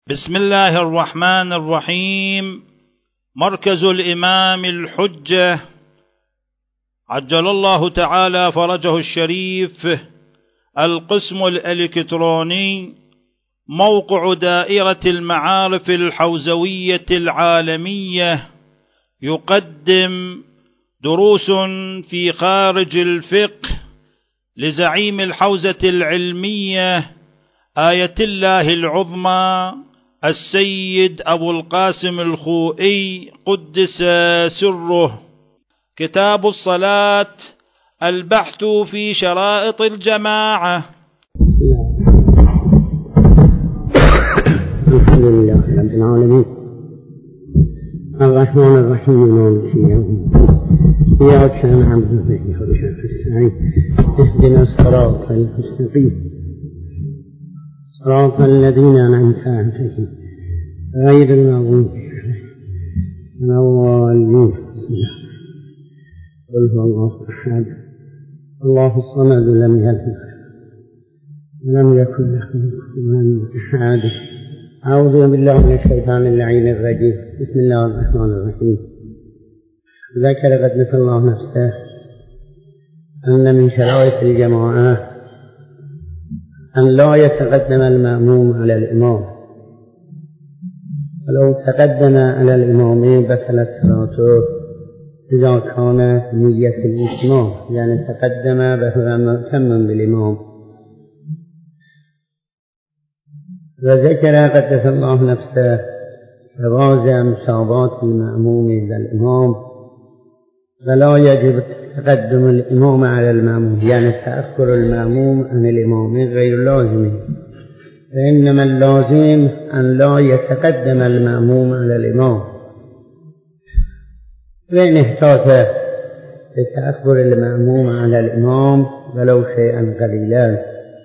بسم الله الرحمن الرحيم. مركز الإمام الحجة عجل الله تعالى فرجه الشريف، القسم الإلكتروني، موقع دائرة المعارف الحوزوية العالمية، يقدم دروس في خارج الفقه لزعيم الحوزة العلمية آية الله العظمى السيد أبو القاسم الخوئي قدس سره. كتاب الصلاة، البحث في شرائط الجماعة. الحمد لله رب العالمين، الرحمن الرحيم، مالك يوم الدين، إياك نعبد وإياك نستعين، اهدنا الصراط المستقيم، صراط الذين أنعمت عليهم غير المغضوب عليهم. قل هو الله أحد الله الصمد لم يلد ولم يكن له كفوا أحد. أعوذ بالله من الشيطان اللعين الرجيم. بسم الله الرحمن الرحيم. ذكر قدس الله نفسه أن من شرائط الجماعة أن لا يتقدم المأموم على الإمام، ولو تقدم على الإمام بطلت صلاته إذا كان نية الإتمام، يعني تقدم وهو مؤتم بالإمام. وذكر قدس الله نفسه جواز مساواة المأموم بالإمام، ولا يجب تقدم الإمام على المأموم، يعني تأخر المأموم عن الإمام غير لازم، فإنما اللازم أن لا يتقدم المأموم على الإمام، وإن احتاج لتأخر المأموم على الإمام ولو شيئا قليلا.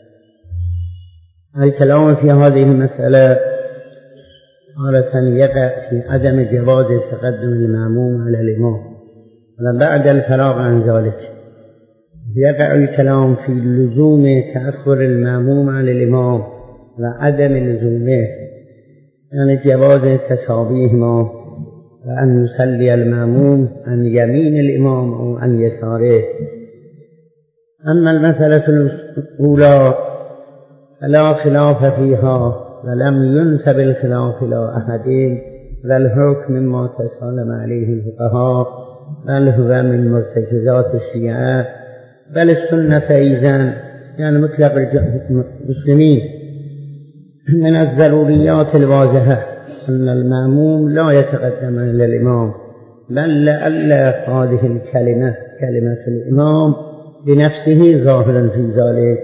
الكلام في هذه المسألة تارة يقع في عدم جواز تقدم المأموم على الإمام، وبعد الفراغ عن ذلك يقع الكلام في لزوم تأخر المأموم عن الإمام وعدم لزومه، يعني جواز تساويهما، وأن يصلي المأموم عن يمين الإمام أو عن يساره. أما المسألة الأولى فلا خلاف فيها، ولم ينسب الخلاف إلى أحد، والحكم مما تسالم عليه الفقهاء، بل هو من مرتكزات الشيعة، بل السنة أيضا، يعني مطلق المسلمين. من الضروريات الواضحة أن المأموم لا يتقدم إلى الإمام، بل لعل هذه الكلمة كلمة الإمام بنفسه ظاهرا في ذلك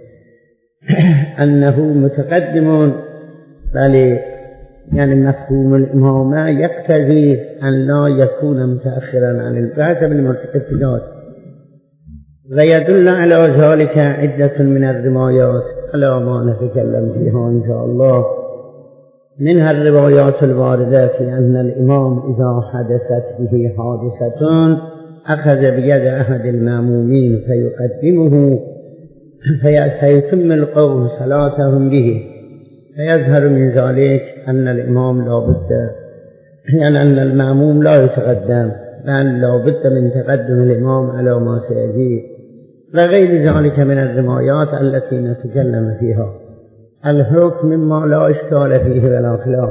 أنه متقدم، بل يعني مفهوم الإمامة يقتضي أن لا يكون متأخرا عن البعث بالمرتكزات. ويدل على ذلك عدة من الروايات على ما نتكلم فيها إن شاء الله. منها الروايات الواردة في أن الإمام إذا حدثت به حادثة أخذ بيد أحد المأمومين فيقدمه فيتم القوم صلاتهم به، فيظهر من ذلك أن الإمام لا بد، يعني أن المأموم لا يتقدم، بل لا بد من تقدم الإمام على ما سيجي، وغير ذلك من الروايات التي نتكلم فيها. الحكم مما لا إشكال فيه ولا خلاف،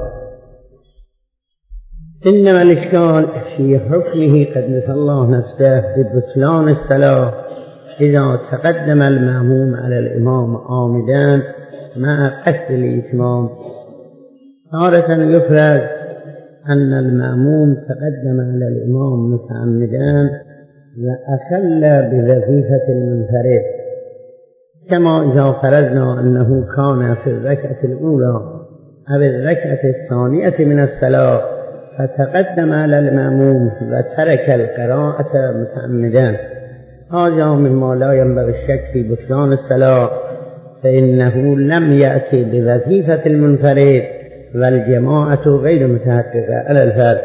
إنما الإشكال في حكمه قدس الله نفسه ببطلان الصلاة إذا تقدم المأموم على الإمام عامدا مع قصد الإتمام. تارة يفرض أن المأموم تقدم على الإمام متعمدا وأخل بوظيفة المنفرد، كما إذا فرضنا أنه كان في الركعة الأولى أو الركعة الثانية من الصلاة فتقدم على المأموم وترك القراءة متعمدا، هذا مما لا ينبغي الشك في بطلان الصلاة، فإنه لم يأتي بوظيفة المنفرد، والجماعة غير متحققة على الفرد،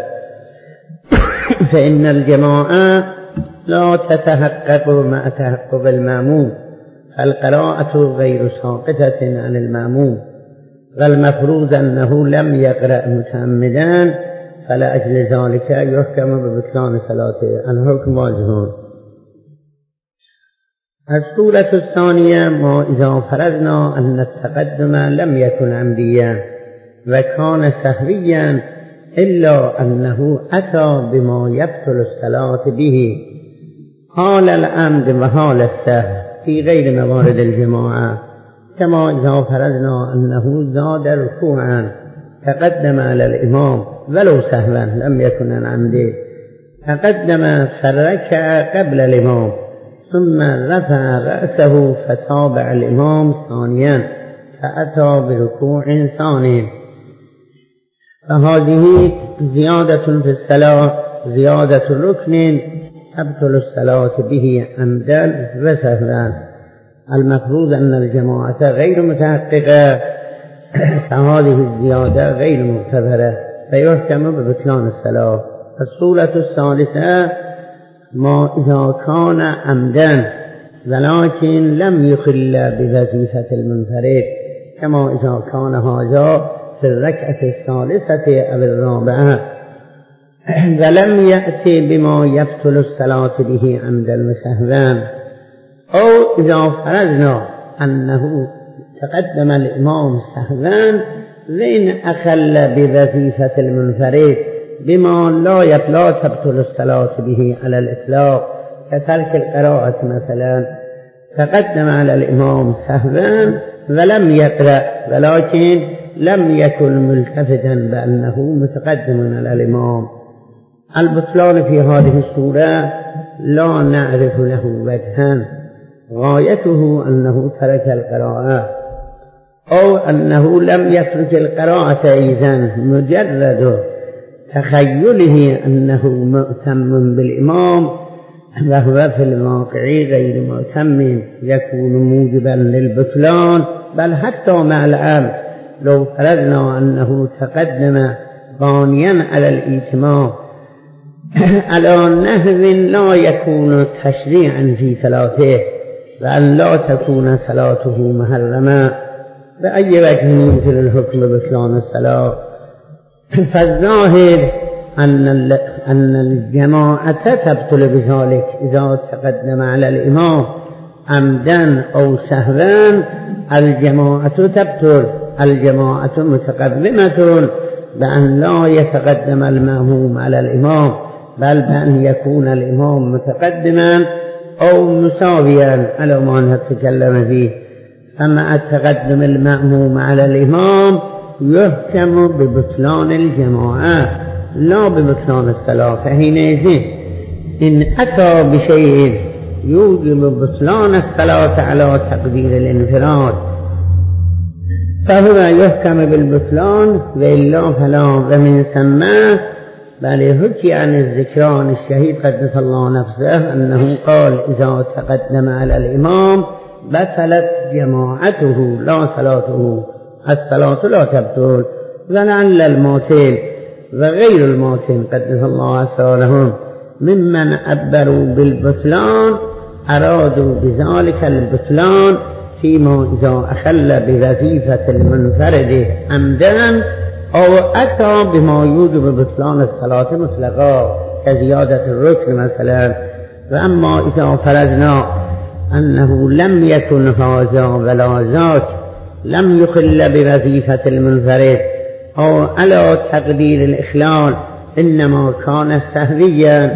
فإن الجماعة لا تتحقق مع تحقق المأموم، القراءة غير ساقطة عن المأموم، والمفروض أنه لم يقرأ متعمدا فلأجل ذلك يحكم ببطلان صلاته. الحكم واجب. الصورة الثانية ما إذا فرضنا أن التقدم لم يكن عمديا وكان سهويا إلا أنه أتى بما يبطل الصلاة به حال العمد وحال السهو في غير موارد الجماعة، كما إذا فرضنا أنه زاد ركوعا تقدم على الإمام ولو سهوا لم يكن عن عمده، تقدم فركع قبل الإمام ثم رفع رأسه فتابع الإمام ثانيا فأتى بركوع ثاني، فهذه زيادة في الصلاة، زيادة ركن تبطل الصلاة به عمدا وسهوا. المفروض أن الجماعة غير متحققة، فهذه الزيادة غير معتبرة فيحكم ببطلان الصلاة. الصورة الثالثة ما إذا كان عمدا ولكن لم يخل بوظيفة المنفرد، كما إذا كان هذا في الركعة الثالثة أو الرابعة ولم يأتي بما يبطل الصلاة به عمدا وسهوا، أو إذا فرضنا أنه تقدم الإمام سهوا وإن أخل بوظيفة المنفرد بما لا تبطل الصلاة به على الإطلاق كترك القراءة مثلا، تقدم على الإمام سهوا ولم يقرأ ولكن لم يكن ملتفتا بأنه متقدم على الإمام، البطلان في هذه الصورة لا نعرف له وجها، غايته أنه ترك القراءة أو أنه لم يترك القراءة أيضا، مجرد تخيله أنه مؤتم بالإمام وهو في الواقع غير مؤتم يكون موجبا للبطلان، بل حتى مع العبد لو فرضنا أنه تقدم بانيا على الإتمام على نحو لا يكون تشريعا في صلاته وأن لا تكون صلاته محرمة، بأي وجه يمكن الحكم ببطلان الصلاة؟ فالظاهر أن الجماعة تبطل بذلك إذا تقدم على الإمام عمدا أو سهوا، الجماعة تبطل، الجماعة متقدمة بأن لا يتقدم المأموم على الإمام بل بأن يكون الإمام متقدما أو مساويا على ما نتكلم فيه. أما التقدم المأموم على الإمام يحكم ببطلان الجماعة لا ببطلان الصلاة، فحينئذ إن أتى بشيء يوجب بطلان الصلاة على تقدير الانفراد فهو يحكم بالبطلان وإلا فلا. ومن ثم بل حكي عن الذكران الشهيد قدس الله نفسه أنه قال إذا تقدم على الإمام بطلت جماعته لا صلاته، الصلاة لا تبطل. ولعل الموتين وغير الموتين قدس الله أسرارهم ممن عبروا بالبطلان أرادوا بذلك البطلان فيما إذا أخل بوظيفة المنفرد عمدا أو أتى بما يوجب بطلان الصلاة مطلقا كزيادة الركن مثلا. وأما إذا فرضنا أنه لم يكن هذا ولا ذاك، لم يخل بوظيفة المنفرد أو على تقدير الإخلال، إنما كان سهويا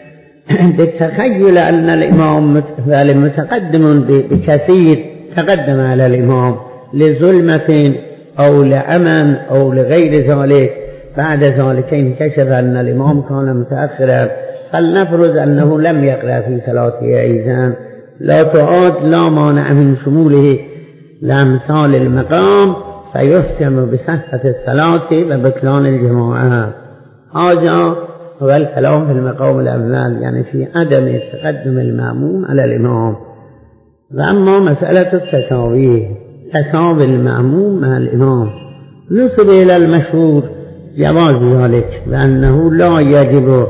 بالتخيل أن الإمام متقدم بكثير تقدم على الإمام لظلمة أو لعمى أو لغير ذلك، بعد ذلك انكشف أن الإمام كان متأخرا، فلنفرض أنه لم يقرأ في صلاته أيضا، لا تعاد لا مانع من شموله لأمثال المقام فيحكم بصحة الصلاة وبطلان الجماعة. هذا هو الكلام في المقام الأول، يعني في عدم تقدم المأموم على الإمام. وأما مسألة التساوي، تساوي المأموم مع الإمام، نسب إلى المشهور جواز ذلك، وأنه لا يجب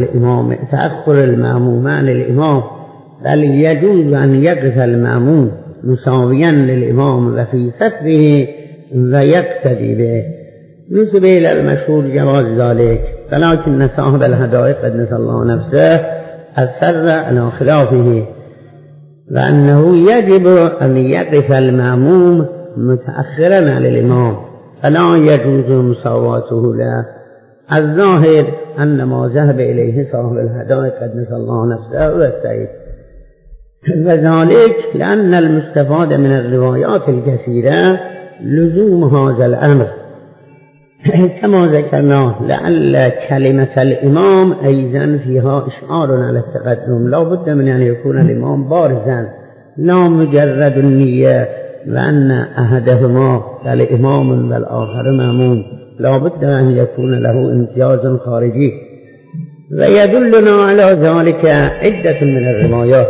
تأخر المأموم عن الإمام، بل يجوز أن يقف المأموم مساويا للإمام وفي ستره ويقتدي به نسب إلى المشهور جواز ذلك، ولكن صاحب الهدايا قدس الله نفسه أصر على خلافه، وأنه يجب أن يقف المأموم متأخرا عن الإمام فلا يجوز مساواته له. الظاهر أن ما ذهب إليه صاحب الهدايا قدس الله نفسه هو الصحيح، وذلك لأن المستفاد من الروايات الكثيرة لزوم هذا الأمر كما ذكرنا، لعل كلمة الإمام أيضا فيها إشعار على التقدم، لا بد من أن يكون الإمام بارزا لا مجرد النية، وأن أحدهما الإمام والآخر مأموم، لا بد أن يكون له امتياز خارجي. ويدلنا على ذلك عدة من الروايات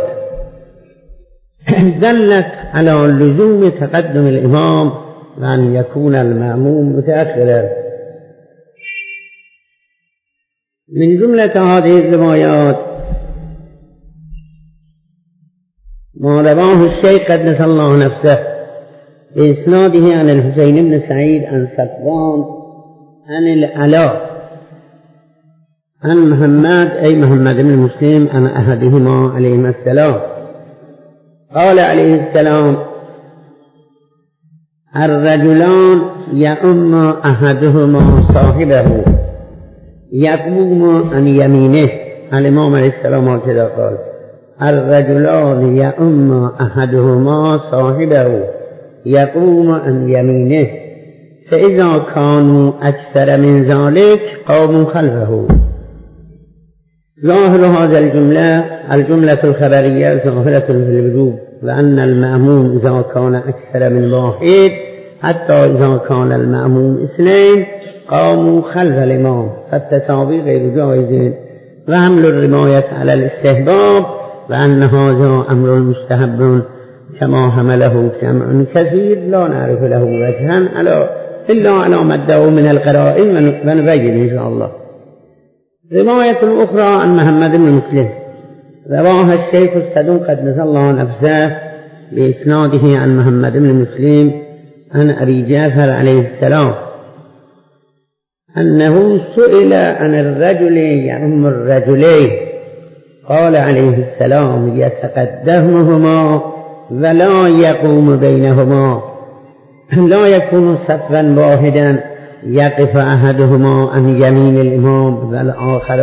دلت على لزوم تقدم الإمام وأن يكون المأموم متأخرا. من جملة هذه الروايات ما رواه الشيخ قدس الله نفسه بإسناده عن الحسين بن سعيد عن صفوان عن العلاء عن محمد أي محمد بن مسلم عن أحدهما عليهما السلام قال عليه السلام: الرجلان يؤم أحدهما صاحبه يقوم عن يمينه. الإمام عليه السلام هكذا قال: الرجلان يؤم أحدهما صاحبه يقوم عن يمينه، فإذا كانوا أكثر من ذلك قاموا خلفه. ظاهر هذا الجملة الخبرية ظاهرة في الوجوب، وأن المأموم إذا كان أكثر من واحد حتى إذا كان المأموم اثنين قاموا خلف الإمام، فالتساوي غير جائز. وحمل الرواية على الاستحباب وأن هذا أمر مستحب كما حمله جمع كثير لا نعرف له وجها إلا على ما ادعوا من القرائن، ونبين إن شاء الله. رواية أخرى عن محمد بن مسلم رواها الشيخ الصدوق قدس الله نفسه بإسناده عن محمد بن مسلم عن أبي جعفر عليه السلام أنه سئل عن الرجل يؤم الرجلين، قال عليه السلام: يتقدمهما ولا يقوم بينهما، لا يكون صفا واحدا يقف أحدهما عن يمين الإمام والآخر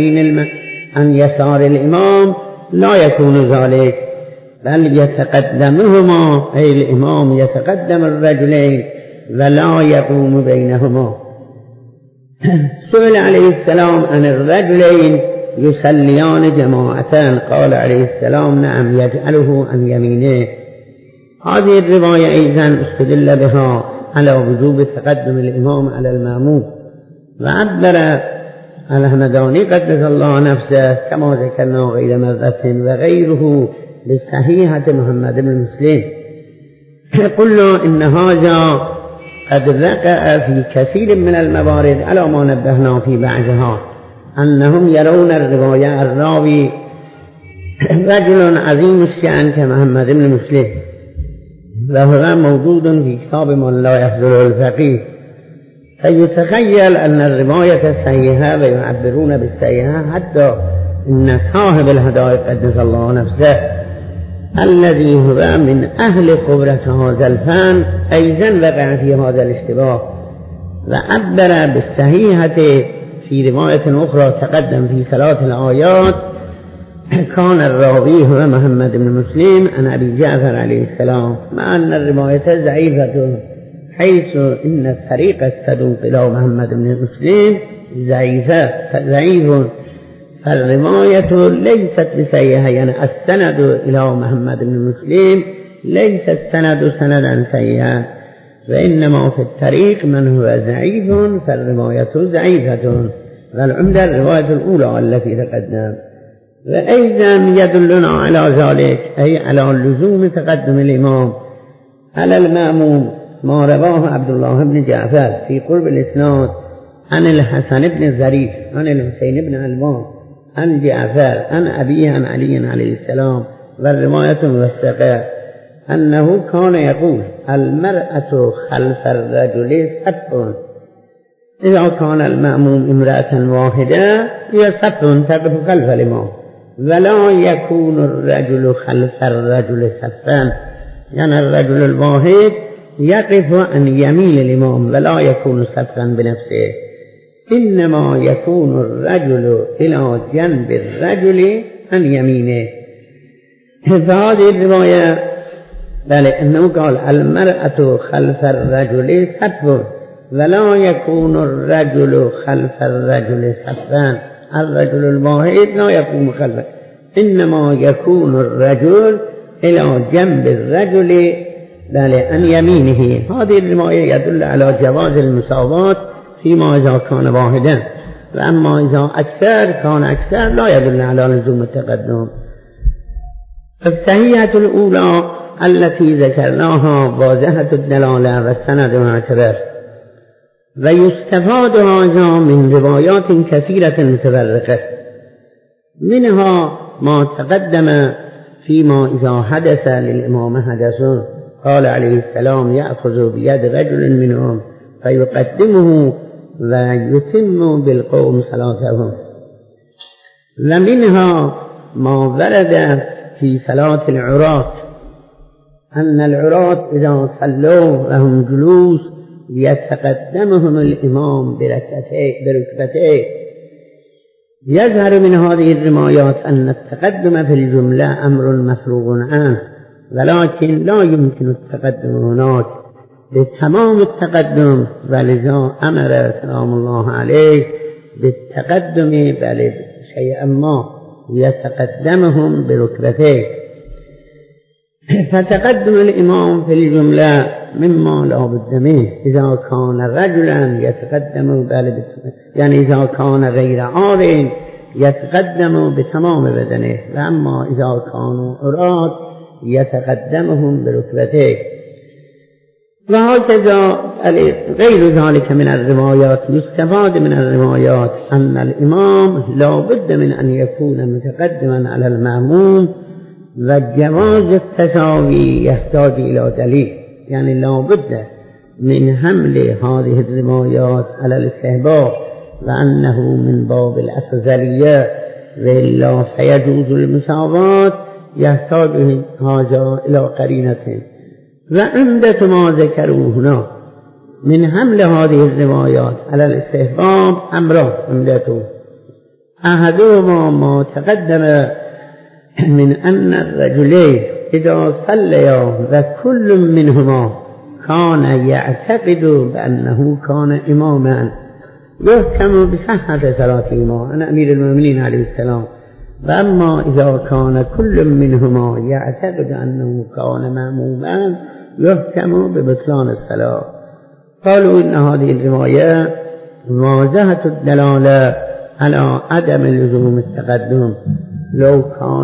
عن يسار الإمام، لا يكون ذلك، بل يتقدمهما أي الإمام يتقدم الرجلين ولا يقوم بينهما. سئل عليه السلام عن الرجلين يصليان جماعة، قال عليه السلام: نعم، يجعله عن يمينه. هذه الرواية أيضا استدل بها على وجوب تقدم الإمام على المأموم، وعبر الهمداني قدس الله نفسه كما ذكرنا غير مرة وغيره بالصحيحة محمد بن مسلم. قلنا إن هذا قد وقع في كثير من الموارد على ما نبهنا في بعضها، أنهم يرون الرواية الراوي رجل عظيم الشأن كمحمد بن مسلم، وهو موجود في كتاب من لا يحضره الفقيه، فيتخيل أن الرواية الصحيحة ويعبرون بالصحيحة، حتى إن صاحب الهدايا قدس الله نفسه الذي هو من أهل خبرة هذا الفن أيضا وقع في هذا الاشتباه، وعبر بالصحيحة في رواية أخرى تقدم في صلاة الآيات. كان الراوي هو محمد بن مسلم عن أبي جعفر عليه السلام، مع أن الرواية ضعيفة، حيث إن الطريق الصدوق إلى محمد بن مسلم ضعيف، فالرواية ليست بصحيحة، يعني السند إلى محمد بن مسلم ليس السند سندا صحيحا، وإنما في الطريق من هو ضعيف فالرواية ضعيفة، والعمدة الرواية الأولى التي تقدم. وأيضا يدلنا على ذلك أي على لزوم تقدم الإمام على المأموم ما رواه عبد الله بن جعفر في قرب الإسناد عن الحسن بن الزريف عن الحسين بن علوان عن جعفر عن أبيه عن علي عليه السلام، والرواية موثقة أنه كان يقول المرأة خلف الرجل صف، إذا كان المأموم امرأة واحدة هي صف تقف خلف الإمام، ولا يكون الرجل خلف الرجل صفا، يعني الرجل الواحد يقف عن يمين الإمام ولا يكون صفا بنفسه، إنما يكون الرجل إلى جنب الرجل عن يمينه. فهذه الرواية أنه قال المرأة خلف الرجل صف ولا يكون الرجل خلف الرجل صفا، الرجل الواحد لا يكون خلفه، إنما يكون الرجل إلى جنب الرجل عن يمينه. هذه الرواية يدل على جواز المساواة فيما إذا كان واحدا، وأما إذا أكثر كان أكثر لا يدل على لزوم التقدم. الصحيحة الأولى التي ذكرناها واضحة الدلالة والسند معتبر، ويستفاد هذا من روايات كثيرة متفرقة، منها ما تقدم فيما إذا حدث للإمام حدث قال عليه السلام يأخذ بيد رجل منهم فيقدمه ويتم بالقوم صلاتهم، ومنها ما ورد في صلاة العراة أن العراة إذا صلوا وهم جلوس يتقدمهم الإمام بركبتيه. يظهر من هذه الروايات أن التقدم في الجملة أمر مفروغ عنه، ولكن لا يمكن التقدم هناك بتمام التقدم، ولذا أمر سلام الله عليه بالتقدم بل شيئا ما يتقدمهم بركبتيه. فتقدم الإمام في الجملة مما لا بد منه، إذا كان رجلا يتقدم يعني إذا كان غير عار يتقدم بتمام بدنه، وأما إذا كانوا عراة يتقدمهم بركبتيه. وهكذا غير ذلك من الروايات. يستفاد من الروايات أن الإمام لا بد من أن يكون متقدما على المأموم، وجواز التساوي يحتاج إلى دليل، يعني لا بد من حمل هذه الروايات على الاستحباب وأنه من باب الأفضلية، وإلا فيجوز المساواة يحتاج هذا إلى قرينة. وعندة ما ذكروا هنا من حمل هذه الروايات على الاستحباب أمران عندته، أحدهما ما تقدم من أن الرجلين إذا صليا وكل منهما كان يعتقد بأنه كان إماما يحكم بصحة صلاتهما عن أمير المؤمنين عليه السلام، وأما إذا كان كل منهما يعتقد أنه كان مأموما يحكم ببطلان الصلاة. قالوا إن هذه الرواية واضحة الدلالة على عدم لزوم التقدم. لو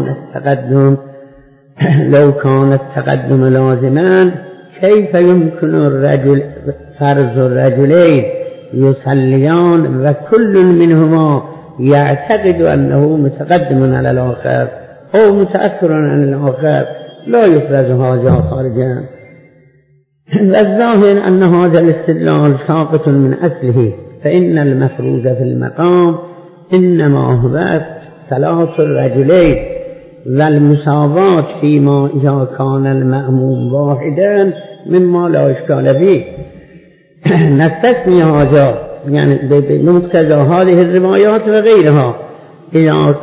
كان التقدم لازما كيف يمكن فرض الرجلين يصليان وكل منهما يعتقد أنه متقدم على الآخر أو متأخر عن الآخر، لا يفرز هذا خارجا. الظاهر أن هذا الاستدلال ساقط من أصله، فإن المفروض في المقام إنما هو صلاة الرجلين، والمساواة فيما إذا كان المأموم واحدا مما لا إشكال فيه. نستثني هذا يعني بمقتضى هذه الروايات وغيرها، إذا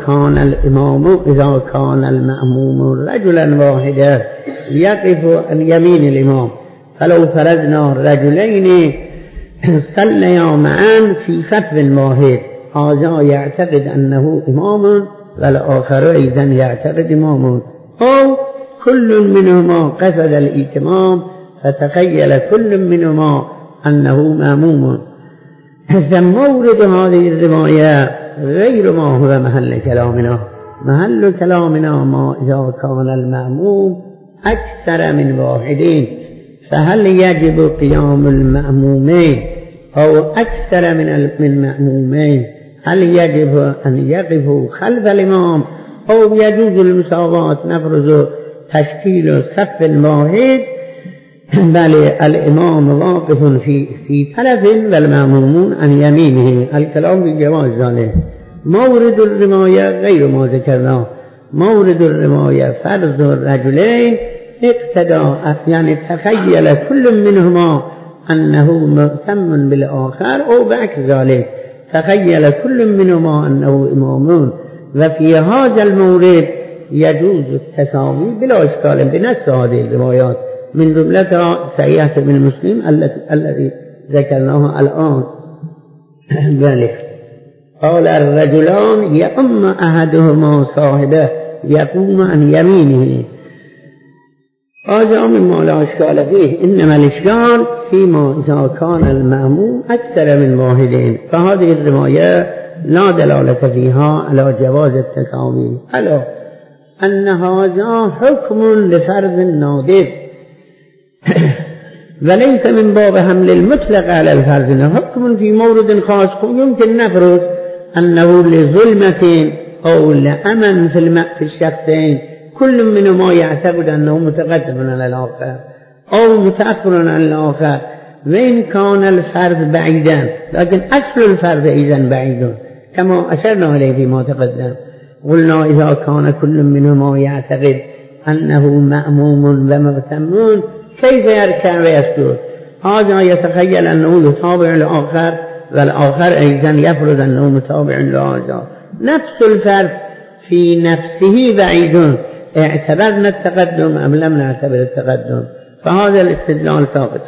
كان المأموم رجلا واحدا يقف عن يمين الإمام، فلو فرضنا الرجلين صليا معا في صف واحد، هذا يعتقد أنه إمام والآخر أيضا يعتقد إمام، أو كل منهما قصد الإتمام فتخيل كل منهما أنه مأموم. فمورد هذه الرواية غير ما هو محل كلامنا ما إذا كان المأموم أكثر من واحدين، فهل يجب قيام المأمومين أو أكثر من المأمومين؟ هل يجب أن يقفوا خلف الإمام أو يجوز المساواة؟ نفرض تشکیل صف واحد بل الامام واقف في طرف والمأمومون عن يمينه الكلام بجواز ذلك. مورد الرماية غير ما ذكرناه. مورد الرماية فرض الرجلين اقتداء، يعني تخيل كل منهما أنه مؤتم بالآخر أو بعكس ذلك، تخيل كل منهما أنه إمام، وفي هذا المورد يجوز التساوي بلا إشكال بنص هذه الروايات من جملتها صحيحة ابن مسلم الذي ذكرناه الآن. ذلك قال الرجلان يؤم أحدهما صاحبه يقوم عن يمينه. هذا مما لا إشكال فيه، إنما الإشكال فيما إذا كان المأموم أكثر من واحدين، فهذه الرواية لا دلالة فيها على جواز التساوي، على أن هذا حكم لفرض نادر وليس من باب حمل المطلق على الفرض، حكم في مورد خاص. يمكن نفرض أنه لظلمة أو لأمن في الشخصين كل منهما يعتقد أنه متقدم على الآخر أو متأخر عن الآخر، وإن كان الفرض بعيدا، لكن أصل الفرض إذن بعيد كما أشرنا إليه فيما تقدم. قلنا إذا كان كل منهما يعتقد أنه مأموم ومغتم كيف يركع ويسجد؟ هذا يتخيل أنه يتابع الآخر والآخر أيضا يفرض أنه متابع لهذا. نفس الفرض في نفسه بعيد، اعتبرنا التقدم أم لم نعتبر التقدم، فهذا الاستدلال ثابت.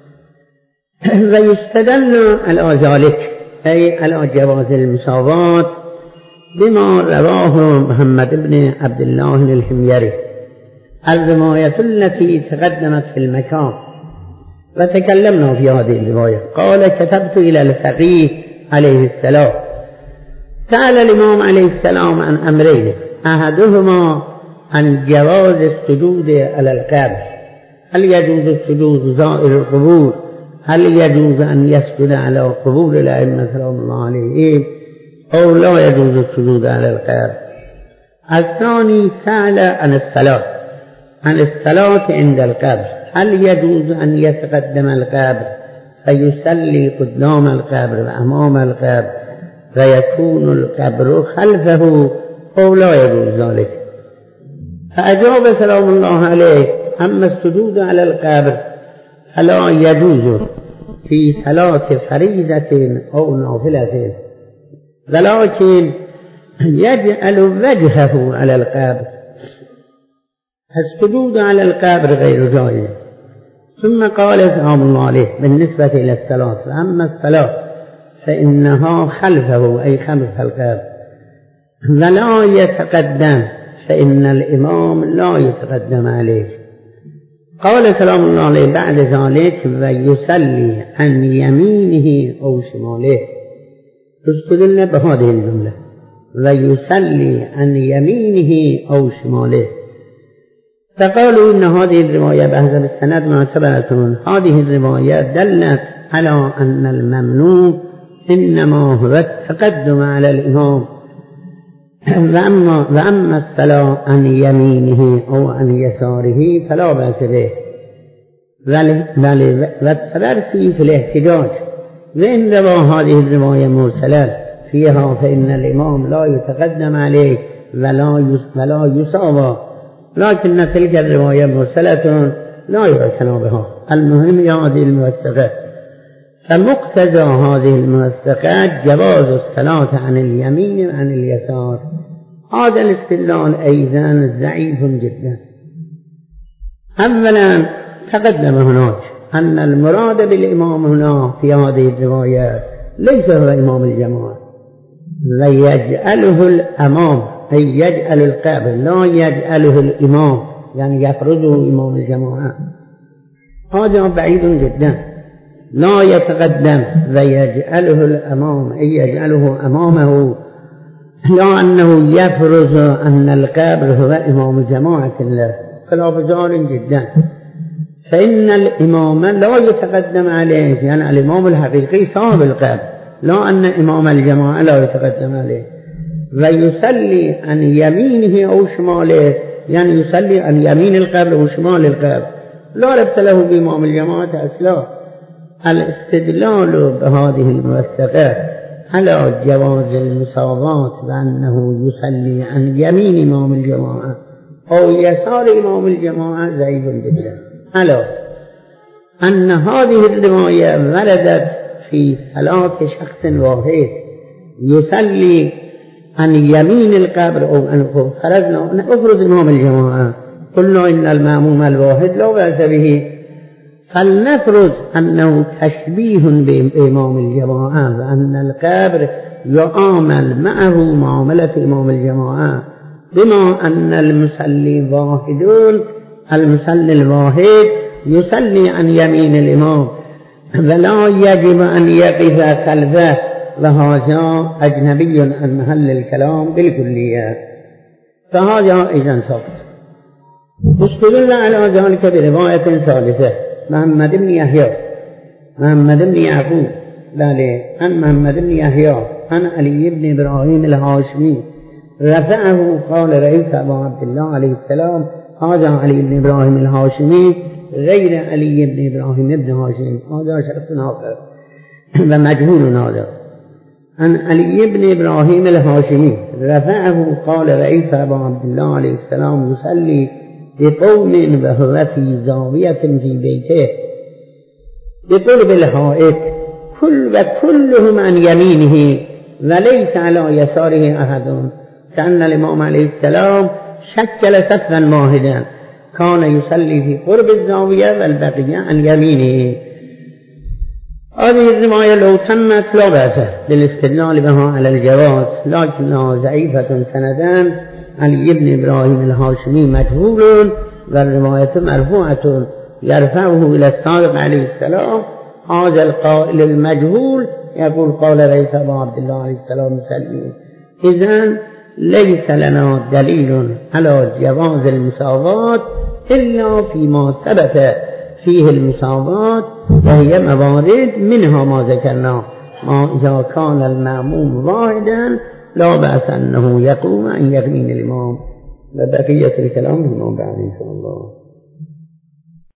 ويستدل على ذلك أي على جواز المساواة بما رواه محمد بن عبد الله الحميري، الرواية التي تقدمت في المكان وتكلمنا في هذه الرواية. قال كتبت إلى الفقيه عليه السلام، سأل الإمام عليه السلام عن أمرين، أحدهما عن جواز السجود على القبر، هل يجوز السجود زائر القبور، هل يجوز أن يسجد على قبور الأئمة سلام الله عليهم أو لا يجوز السجود على القبر. الثاني سأل عن الصلاة عند القبر، هل يجوز أن يتقدم القبر فيصلي قدام القبر وأمام القبر فيكون القبر خلفه أو لا يجوز ذلك؟ فأجاب سلام الله عليه أما السجود على القبر فلا يجوز في صلاة فريضة أو نافلة، ولكن يجعل وجهه على القبر، السجود على القبر غير جائز. ثم قال سلام الله عليه بالنسبة إلى الصلاة، فأما الصلاة فإنها خلفه أي خلف القبر، ولا يتقدم فإن الإمام لا يتقدم عليه. قال سلام الله عليه بعد ذلك ويصلي عن يمينه أو شماله، استدلنا بهذه الجملة ويصلي عن يمينه أو شماله، فقالوا إن هذه الرواية بهذا السند معتبرة. هذه الرواية دلت على أن الممنوع إنما هو التقدم على الإمام، وأما الصلاة عن يمينه أو عن يساره فلا بأس به، والتبرسي في الاحتجاج. وإن روى هذه الرواية مرسلة فيها فإن الإمام لا يتقدم عليه ولا يساوى، لكن تلك الرواية مرسلة لا يعتنى بها. المهم هذه الموثقات، فمقتضى هذه الموثقات جواز الصلاة عن اليمين وعن اليسار. هذا الاستدلال أيضا ضعيف جدا. أولا تقدم هناك أن المراد بالإمام هنا في هذه الرواية ليس هو إمام الجماعة، ويجعله الأمام أي يجعل القبر، لا يجعله الإمام يعني يفرضه إمام الجماعة، هذا بعيد جدا. لا يتقدم ويجعله الأمام أي يجعله أمامه، لا أنه يفرض أن القبر هو إمام جماعة الله، خلاف ذلك جدا. فإن الإمام لا يتقدم عليه، يعني الإمام الحقيقي صاحب القبر، لا أن إمام الجماعة لا يتقدم عليه. ويصلي عن يمينه أو شماله يعني يصلي عن يمين القبر وشمال القبر لا ربط له بإمام الجماعة أصلا. الاستدلال بهذه الموثقة على جواز المساواة بأنه يصلي عن يمين إمام الجماعة أو يسار إمام الجماعة ضعيف جدا، على أن هذه الرواية وردت في صلاة شخص واحد يصلي عن يمين القبر أو أن فرضنا أفرض إمام الجماعة، قلنا إن المأموم الواحد لا بأس به، فلنفرض أنه تشبيه بإمام الجماعة وأن القبر يعامل معه معاملة إمام الجماعة، بما أن المصلي واحدون، المصلي الواحد يصلي عن يمين الإمام ولا يجب أن يقف خلفه، وهذا أجنبي عن محل الكلام بالكلية، فهذا إذن ثبت. استدل على ذلك برواية ثالثة محمد بن يحيى محمد بن يعقوب عن محمد بن يحيى عن علي بن إبراهيم الهاشمي رفعه قال رأيت أبا عبد الله عليه السلام. هذا علي بن إبراهيم الهاشمي غير علي بن إبراهيم بن هاشم، هذا شخص آخر ومجهول هذا. عن علي بن إبراهيم الهاشمي رفعه قال رأيت أبا عبد الله عليه السلام يصلي بقوم وهو في زاوية في بيته بقرب الحائط وكلهم عن يمينه وليس على يساره أحد، كأن الإمام عليه السلام شكل صفا واحدا كان يصلي في قرب الزاوية والبقية عن يمينه. هذه الرواية لو تمت لا بأس بالاستدلال بها على الجواز، لكنها ضعيفة سندان. علي بن إبراهيم الهاشمي مجهول والرواية مرفوعة يرفعه إلى الصادق عليه السلام. هذا القائل المجهول يقول قال رئيس أبا عبد الله عليه السلام يصلي. إذن ليس لنا دليل على جواز المساواة إلا فيما ثبت فيه المساواة، وهي موارد منها ما ذكرنا. ما إذا كان المأموم واحدا لا بأس أنه يقوم عن يمين الإمام، وبقية الكلام فيما بعد إن شاء الله.